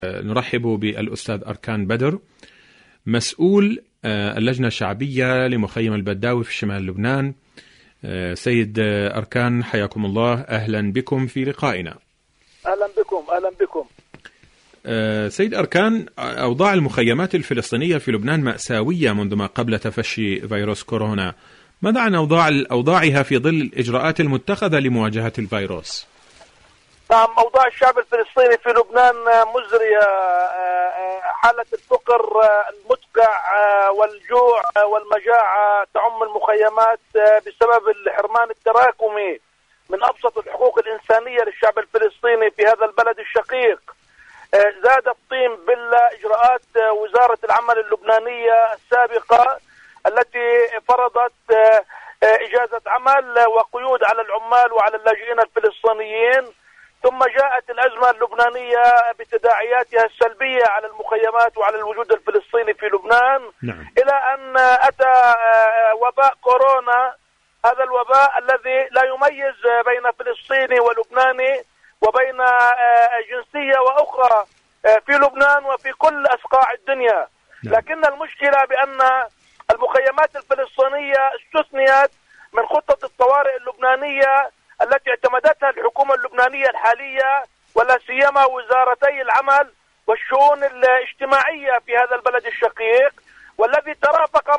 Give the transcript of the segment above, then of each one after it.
نرحب بالأستاذ أركان بدر، مسؤول اللجنة الشعبية لمخيم البداوي في شمال لبنان. سيد أركان، حياكم الله، أهلا بكم في لقائنا. أهلا بكم. أهلا بكم. سيد أركان، أوضاع المخيمات الفلسطينية في لبنان مأساوية منذ ما قبل تفشي فيروس كورونا. ماذا عن أوضاعها في ظل الإجراءات المتخذة لمواجهة الفيروس؟ نعم، أوضاع الشعب الفلسطيني في لبنان مزرية. حالة الفقر المدقع والجوع والمجاعة تعم المخيمات بسبب الحرمان التراكمي من أبسط الحقوق الإنسانية للشعب الفلسطيني في هذا البلد الشقيق. زاد الطين بلة إجراءات وزارة العمل اللبنانية السابقة التي فرضت إجازة عمل وقيود على العمال وعلى اللاجئين الفلسطينيين، ثم جاءت الأزمة اللبنانية بتداعياتها السلبية على المخيمات وعلى الوجود الفلسطيني في لبنان. نعم. إلى أن أتى وباء كورونا، هذا الوباء الذي لا يميز بين فلسطيني ولبناني وبين جنسية وأخرى في لبنان وفي كل أصقاع الدنيا. لكن المشكلة بأن المخيمات الفلسطينية استثنيت من خطة الطوارئ اللبنانية التي اعتمدتها الحكومة اللبنانية الحالية، ولا سيما وزارتي العمل والشؤون الاجتماعية في هذا البلد الشقيق، والذي ترافق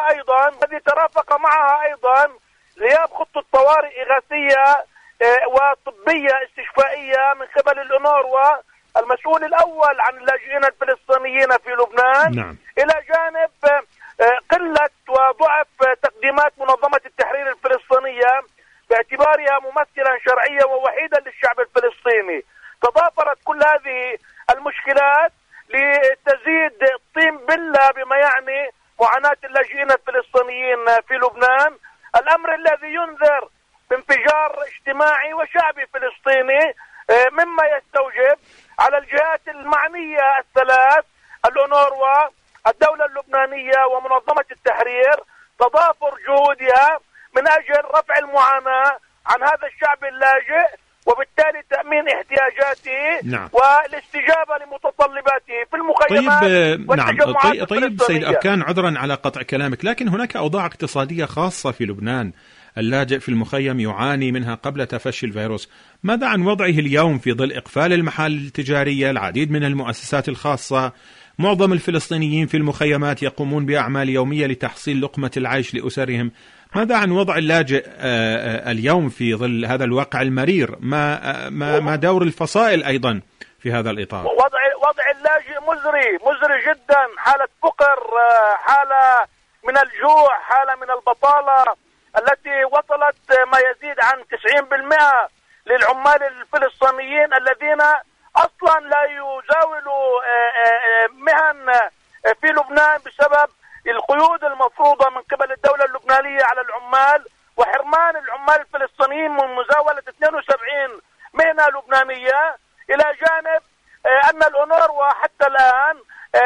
معها أيضا غياب خطة طوارئ إغاثية وطبية استشفائية من قبل الأونروا المسؤول الأول عن اللاجئين الفلسطينيين في لبنان. نعم. إلى جانب قلة وضعف تقديمات منظمة التحرير الفلسطينية باعتبارها ممثلا شرعيا ووحيدا للشعب الفلسطيني. تضافرت كل هذه المشكلات لتزيد الطين بلة بما يعني معاناة اللاجئين الفلسطينيين في لبنان، الأمر الذي ينذر بانفجار اجتماعي وشعبي فلسطيني، مما يستوجب على الجهات المعنية الثلاث، الأونروا، الدولة اللبنانية، ومنظمة التحرير، تضافر جهودها من أجل رفع المعاناة عن هذا الشعب اللاجئ، وبالتالي تأمين احتياجاته. نعم. والاستجابة لمتطلباته في المخيمات. طيب سيد أركان، عذرا على قطع كلامك، لكن هناك أوضاع اقتصادية خاصة في لبنان. اللاجئ في المخيم يعاني منها قبل تفشي الفيروس. ماذا عن وضعه اليوم في ظل إقفال المحال التجارية، العديد من المؤسسات الخاصة؟ معظم الفلسطينيين في المخيمات يقومون بأعمال يومية لتحصيل لقمة العيش لأسرهم. ماذا عن وضع اللاجئ اليوم في ظل هذا الواقع المرير؟ ما دور الفصائل أيضا في هذا الإطار؟ وضع اللاجئ مزري جدا. حالة فقر، حالة من الجوع، حالة من البطالة التي وصلت ما يزيد عن 90% للعمال الفلسطينيين الذين أصلا لا يزاولوا مهن في لبنان بسبب القيود المفروضة من قبل الدولة اللبنانية على العمال، وحرمان العمال الفلسطينيين من مزاولة 72 مهنة لبنانية. إلى جانب أن الأونروا حتى الآن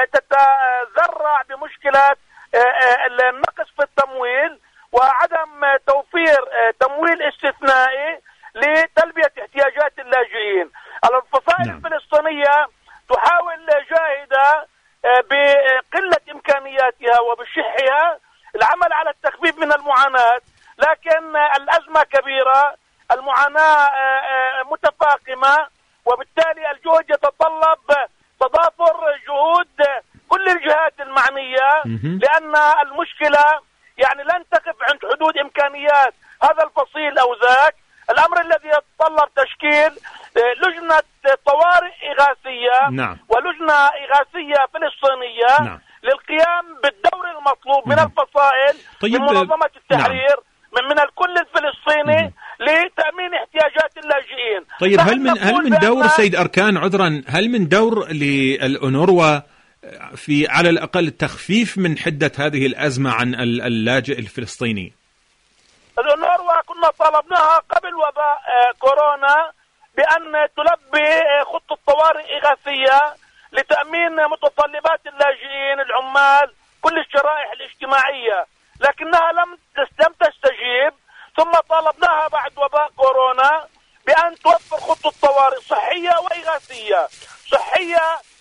تتذرع بمشكلة النقص في التمويل وعدم توفير تمويل استثنائي لتلبية احتياجات اللاجئين. الفصائل الفلسطينية تحاول جاهدة بقلة إمكانياتها وبشحها العمل على التخفيف من المعاناة، لكن الأزمة كبيرة، المعاناة متفاقمة، وبالتالي الجهد يتطلب تضافر جهود كل الجهات المعنية، لأن المشكلة يعني لن تقف عند حدود إمكانيات هذا الفصيل أو ذاك. الأمر الذي يتطلب تشكيل لجنة طوارئ إغاثية. نعم. ولجنة إغاثية فلسطينية. نعم. للقيام بالدور المطلوب من الفصائل، من منظمة التحرير. نعم. من الكل الفلسطيني لتأمين احتياجات اللاجئين. طيب، هل من دور سيد أركان، عذرا، هل من دور للأونروا في على الأقل تخفيف من حدة هذه الأزمة عن اللاجئ الفلسطيني؟ الأونروا كنا طالبناها قبل وباء كورونا بأن تلبي خطة طوارئ إغاثية لتأمين متطلبات اللاجئين، العمال، كل الشرائح الاجتماعية، لكنها لم تستجيب. ثم طالبناها بعد وباء كورونا بأن توفر خطة طوارئ صحية وإغاثية. صحية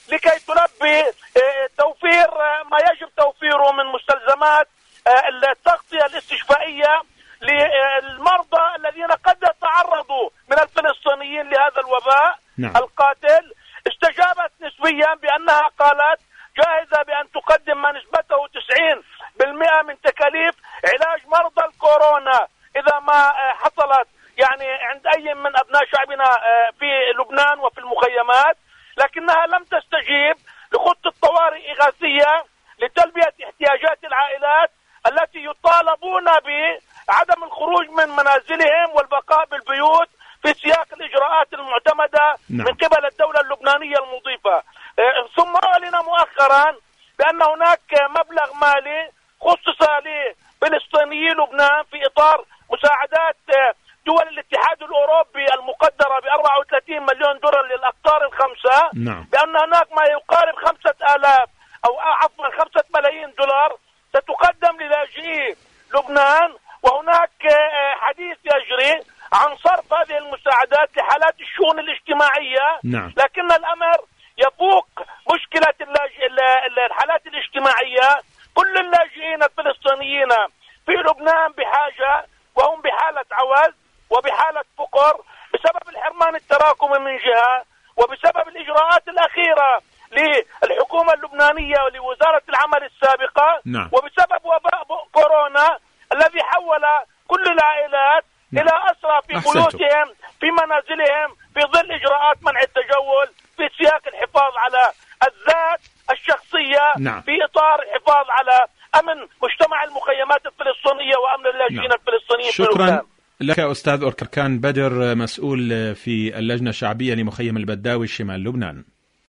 لكي تلبي توفير ما يجب توفيره من مستلزمات التغطية الاستشفائية للمرضى الذين قد يتعرضوا من الفلسطينيين لهذا الوباء القاتل. استجابت نسبيا بأنها قالت جاهزة بأن تقدم ما نسبته 90% من تكاليف علاج مرضى الكورونا إذا ما حصلت يعني عند أي من أبناء شعبنا في لبنان وفي المخيمات، لكنها لم تستجيب لخطة طوارئ إغاثية لتلبية احتياجات العائلات التي يطالبون بعدم الخروج من منازلهم والبقاء بالبيوت في سياق الإجراءات المعتمدة من قبل الدولة اللبنانية المضيفة. ثم أعلن مؤخرا بأن هناك مبلغ مالي خصص لفلسطينيي لبنان في إطار مساعدات دول الاتحاد الأوروبي المقدرة ب 34 مليون دولار للأقطار الخمسة، بأن هناك ما يقارب 5,000 أو عفوا 5 ملايين دولار ستقدم للاجئي لبنان. وهناك حديث يجري عن صرف هذه المساعدات لحالات الشؤون الاجتماعية، لكن الأمر يفوق مشكلة الحالات الاجتماعية. كل اللاجئين الفلسطينيين في لبنان بحاجة، وهم بحالة عوز وبحالة فقر بسبب الحرمان التراكمي من جهة، وبسبب الإجراءات الأخيرة للحكومة اللبنانية ولوزارة العمل السابقة، وبسبب وباء كورونا الذي حول كل العائلات إلى أسرى في بيوتهم في منازلهم في ظل إجراءات منع التجول في سياق الحفاظ على الذات الشخصية في إطار الحفاظ على أمن مجتمع المخيمات الفلسطينية وأمن اللاجئين الفلسطينيين. شكرا لك أستاذ أوركركان بدر، مسؤول في اللجنة الشعبية لمخيم البداوي شمال لبنان.